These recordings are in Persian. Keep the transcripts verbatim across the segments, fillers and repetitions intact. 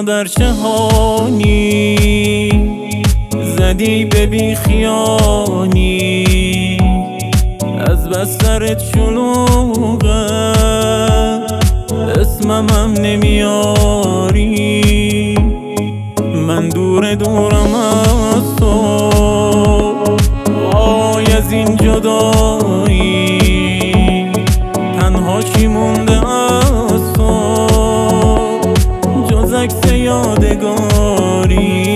در جهانی زدی به بیخیانی، از بسترت شلوغه اسممم نمیاری. من دور دورم از تو، وای از این جدایی، تنها چی مونده از تو جز عکس یادگاری.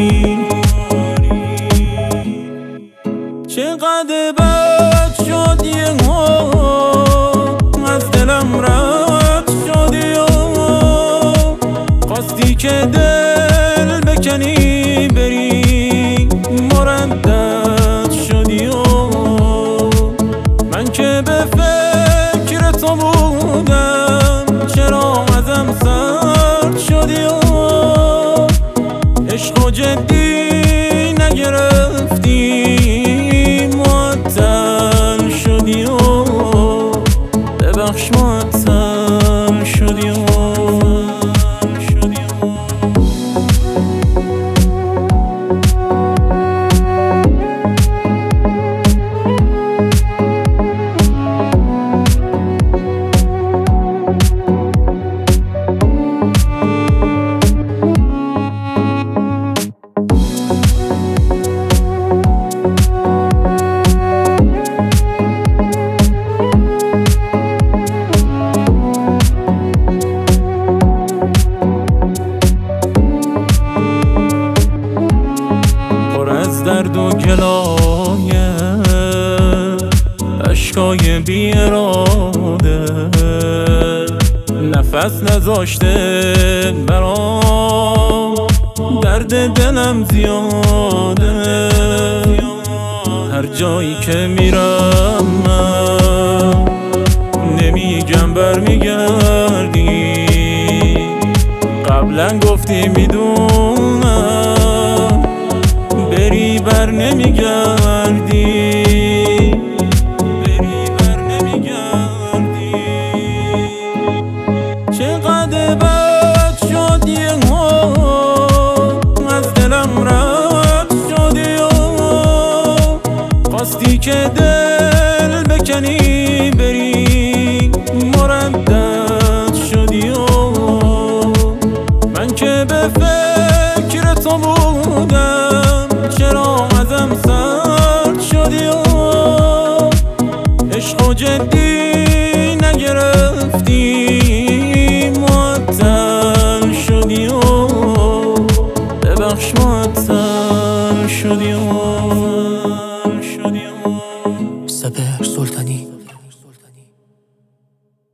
چقدر بد شد یه ها از دلم رد شدی و خواستی که دل بکنی بری مردد شدی و من که به فکر تو بودم چرا ازم سرد شدی و عشق و جدی نگرفتی معطل شدی و ببخش معطل شدی و درد و گلایه اشکای بی اراده نفس نذاشته برام، درد دلم زیاده. هر جایی که میرم من نمیگم برمیگردی، قبلا گفتی میدونم بری بر نمیگردی.